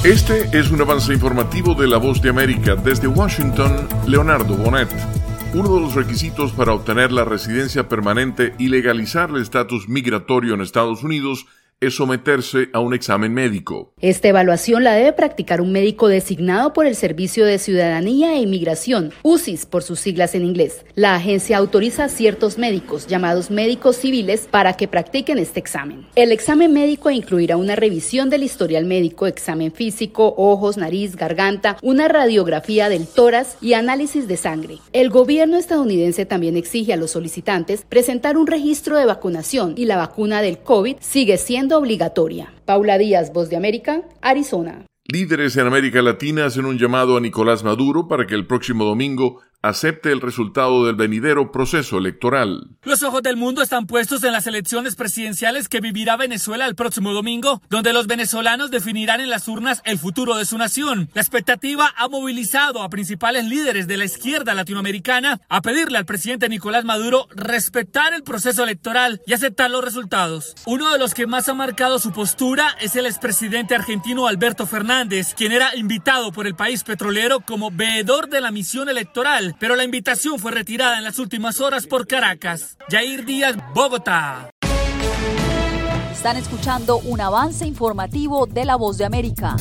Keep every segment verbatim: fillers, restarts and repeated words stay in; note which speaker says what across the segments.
Speaker 1: Este es un avance informativo de La Voz de América. Desde Washington, Leonardo Bonet. Uno de los requisitos para obtener la residencia permanente y legalizar el estatus migratorio en Estados Unidos es someterse a un examen médico.
Speaker 2: Esta evaluación la debe practicar un médico designado por el Servicio de Ciudadanía e Inmigración, U C I S por sus siglas en inglés. La agencia autoriza a ciertos médicos, llamados médicos civiles, para que practiquen este examen. El examen médico incluirá una revisión del historial médico, examen físico, ojos, nariz, garganta, una radiografía del tórax y análisis de sangre. El gobierno estadounidense también exige a los solicitantes presentar un registro de vacunación y la vacuna del COVID sigue siendo obligatoria. Paula Díaz, Voz de América, Arizona.
Speaker 1: Líderes en América Latina hacen un llamado a Nicolás Maduro para que el próximo domingo acepte el resultado del venidero proceso electoral.
Speaker 3: Los ojos del mundo están puestos en las elecciones presidenciales que vivirá Venezuela el próximo domingo, donde los venezolanos definirán en las urnas el futuro de su nación. La expectativa ha movilizado a principales líderes de la izquierda latinoamericana a pedirle al presidente Nicolás Maduro respetar el proceso electoral y aceptar los resultados. Uno de los que más ha marcado su postura es el expresidente argentino Alberto Fernández, quien era invitado por el país petrolero como veedor de la misión electoral, pero la invitación fue retirada en las últimas horas por Caracas. Yair Díaz, Bogotá.
Speaker 4: Están escuchando un avance informativo de La Voz de América.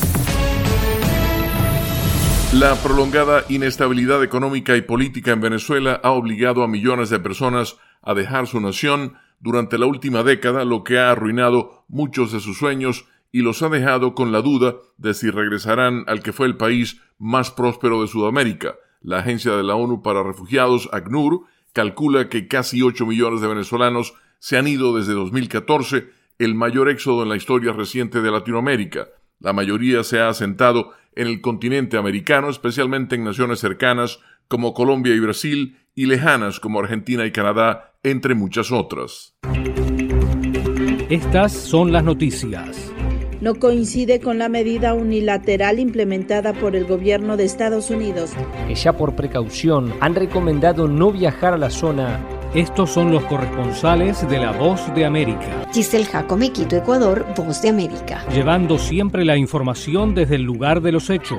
Speaker 1: La prolongada inestabilidad económica y política en Venezuela ha obligado a millones de personas a dejar su nación durante la última década, lo que ha arruinado muchos de sus sueños y los ha dejado con la duda de si regresarán al que fue el país más próspero de Sudamérica. La Agencia de la ONU para Refugiados, ACNUR, calcula que casi ocho millones de venezolanos se han ido desde dos mil catorce, el mayor éxodo en la historia reciente de Latinoamérica. La mayoría se ha asentado en el continente americano, especialmente en naciones cercanas como Colombia y Brasil, y lejanas como Argentina y Canadá, entre muchas otras.
Speaker 5: Estas son las noticias.
Speaker 6: No coincide con la medida unilateral implementada por el gobierno de Estados Unidos,
Speaker 7: que ya por precaución han recomendado no viajar a la zona.
Speaker 5: Estos son los corresponsales de La Voz de América.
Speaker 8: Giselle Jacome, Quito, Ecuador, Voz de América.
Speaker 5: Llevando siempre la información desde el lugar de los hechos.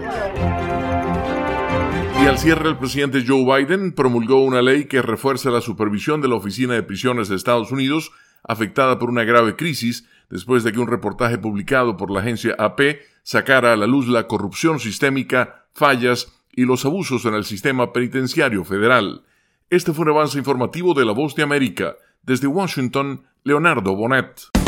Speaker 1: Y al cierre, el presidente Joe Biden promulgó una ley que refuerza la supervisión de la Oficina de Prisiones de Estados Unidos, afectada por una grave crisis, después de que un reportaje publicado por la agencia A P sacara a la luz la corrupción sistémica, fallas y los abusos en el sistema penitenciario federal. Este fue un avance informativo de La Voz de América. Desde Washington, Leonardo Bonet.